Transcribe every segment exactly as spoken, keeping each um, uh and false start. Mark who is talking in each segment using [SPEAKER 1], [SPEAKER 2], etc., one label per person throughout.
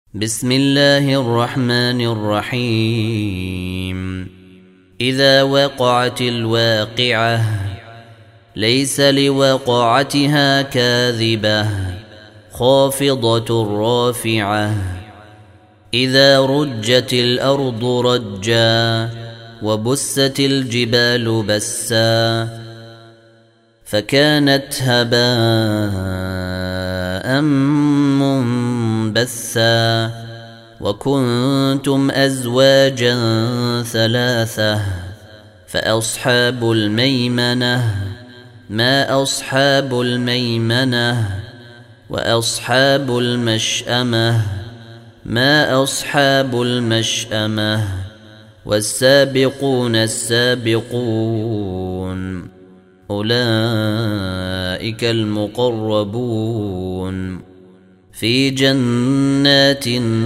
[SPEAKER 1] بسم الله الرحمن الرحيم إذا وقعت الواقعة ليس لوقعتها كاذبة خافضة رافعة إذا رجت الأرض رجا وبست الجبال بسا فكانت هباء منبثا وكنتم أزواجا ثلاثة فأصحاب الميمنة ما أصحاب الميمنة وأصحاب المشأمة ما أصحاب المشأمة والسابقون السابقون أولئك المقربون في جنات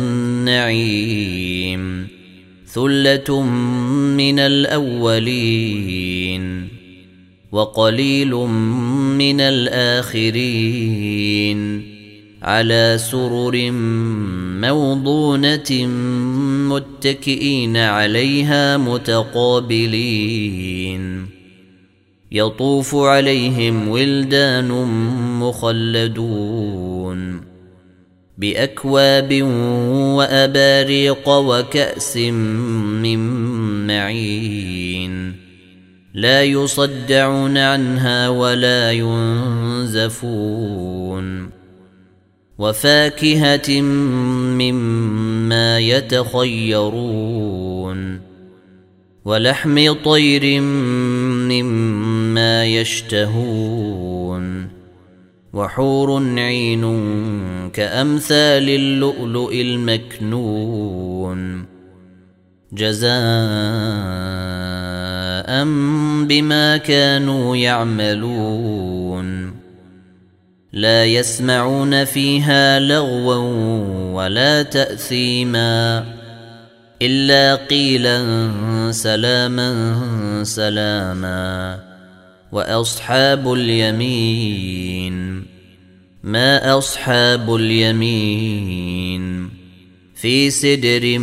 [SPEAKER 1] النعيم ثلة من الأولين وقليل من الآخرين على سرر موضونة متكئين عليها متقابلين يطوف عليهم ولدان مخلدون بأكواب وأباريق وكأس من معين لا يصدعون عنها ولا ينزفون وفاكهة مما يتخيرون ولحم طير مما يشتهون وحور عين كأمثال اللؤلؤ المكنون جزاء بما كانوا يعملون لا يسمعون فيها لغوا ولا تأثيما إلا قيلا سلاما سلاما وأصحاب اليمين ما أصحاب اليمين في سدر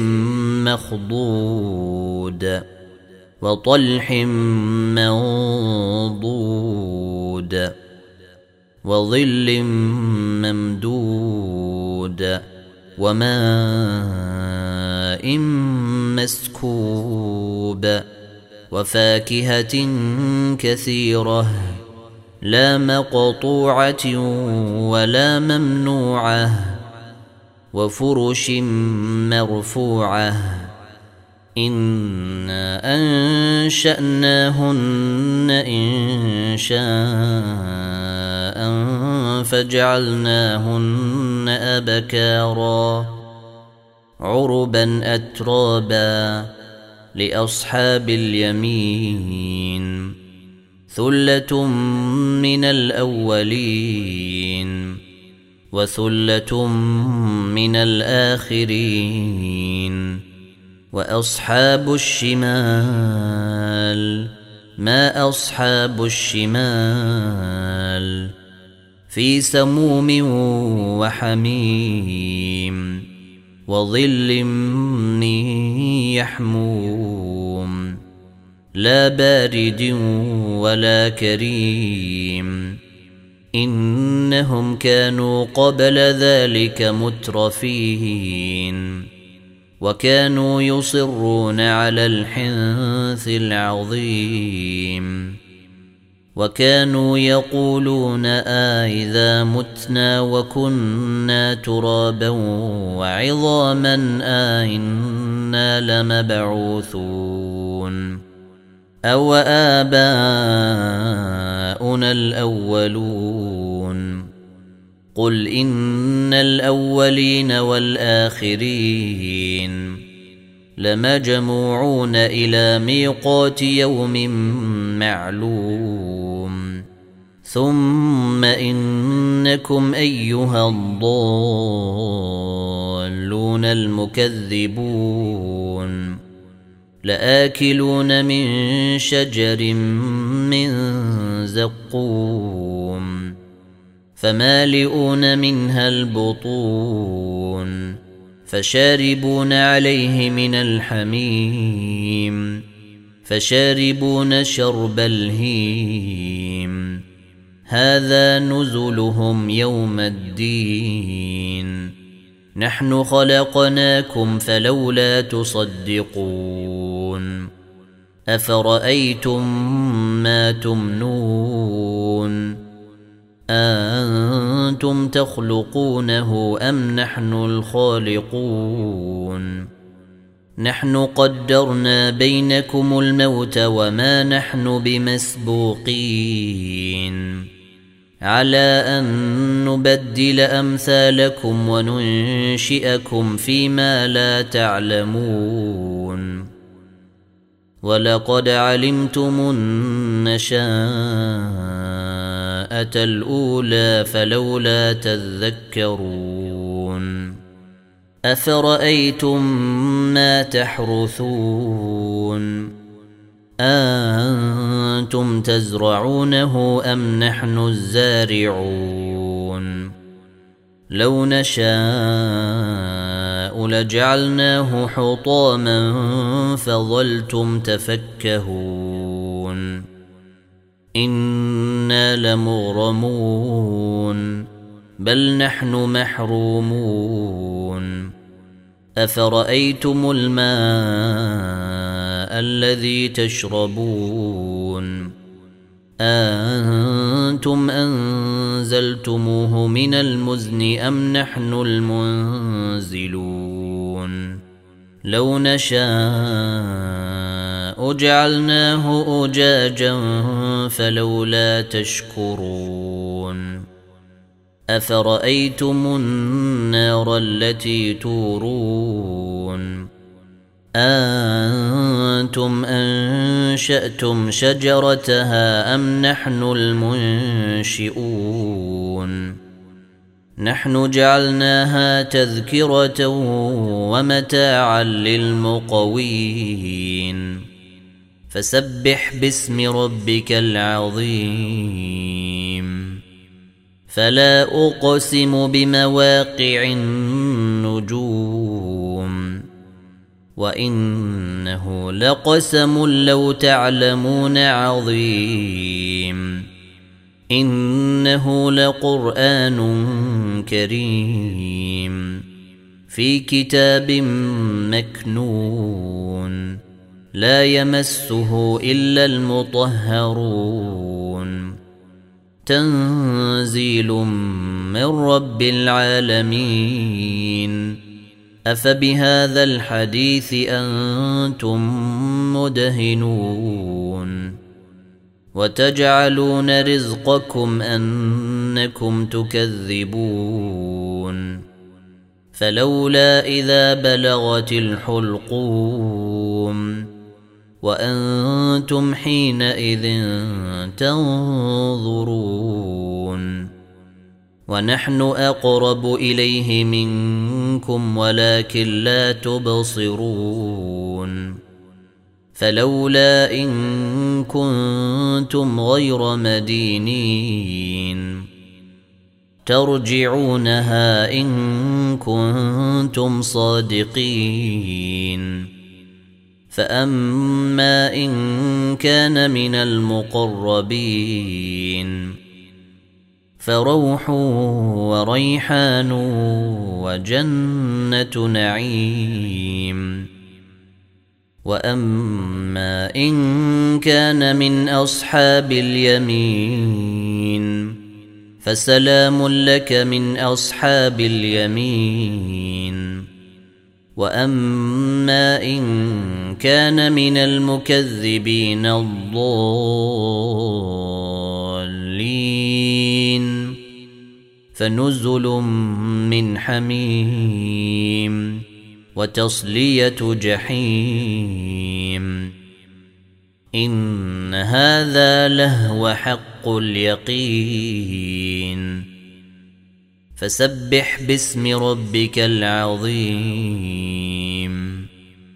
[SPEAKER 1] مخضود وطلح منضود وظل ممدود وماء مسكوب وفاكهة كثيرة لا مقطوعة ولا ممنوعة وفرش مرفوعة إنا أنشأناهن إن شاء فجعلناهن أبكارا عربا أترابا لأصحاب اليمين ثلة من الأولين وثلة من الآخرين وأصحاب الشمال ما أصحاب الشمال في سموم وحميم وظل من يحموم لا بارد ولا كريم إنهم كانوا قبل ذلك مترفين وكانوا يصرون على الحنث العظيم وكانوا يقولون آئذا متنا وكنا ترابا وعظاما آئنا لمبعوثون أو آباؤنا الأولون قل إن الأولين والآخرين لمجموعون إلى ميقات يوم معلوم ثم إنكم أيها الضالون المكذبون لآكلون من شجر من زقوم فمالئون منها البطون فشاربون عليه من الحميم فشاربون شرب الهيم هذا نزلهم يوم الدين نحن خلقناكم فلولا تصدقون أفرأيتم ما تمنون أأنتم تخلقونه أم نحن الخالقون نحن قدرنا بينكم الموت وما نحن بمسبوقين على أن نبدل أمثالكم وننشئكم فيما لا تعلمون ولقد علمتم النشاءة الأولى فلولا تذكرون أفرأيتم ما تحرثون أأنتم تزرعونه أم نحن الزارعون لو نشاء لجعلناه حطاما فظلتم تفكهون إنا لمغرمون بل نحن محرومون أفرأيتم الماء الذي تشربون أأنتم أنزلتموه من المزن أم نحن المنزلون لو نشاء جعلناه أجاجا فلولا تشكرون أفرأيتم النار التي تورون أأنتم أنشأتم شجرتها أم نحن المنشئون نحن جعلناها تذكرة ومتاعا للمقوين فسبح باسم ربك العظيم فلا أقسم بمواقع النجوم وإنه لقسم لو تعلمون عظيم إنه لقرآن كريم في كتاب مكنون لا يمسه إلا المطهرون تنزيل من رب العالمين أفبهذا الحديث أنتم مدهنون وتجعلون رزقكم أنكم تكذبون فلولا إذا بلغت الحلقوم وأنتم حينئذ تنظرون ونحن أقرب إليه منكم ولكن لا تبصرون فلولا إن كنتم غير مدينين ترجعونها إن كنتم صادقين فأما إن كان من المقربين فروح وريحان وجنة نعيم وأما إن كان من أصحاب اليمين فسلام لك من أصحاب اليمين وأما إن كان من المكذبين الضالين فنزل من حميم وتصلية جحيم إن هذا لهو حق اليقين فسبح باسم ربك العظيم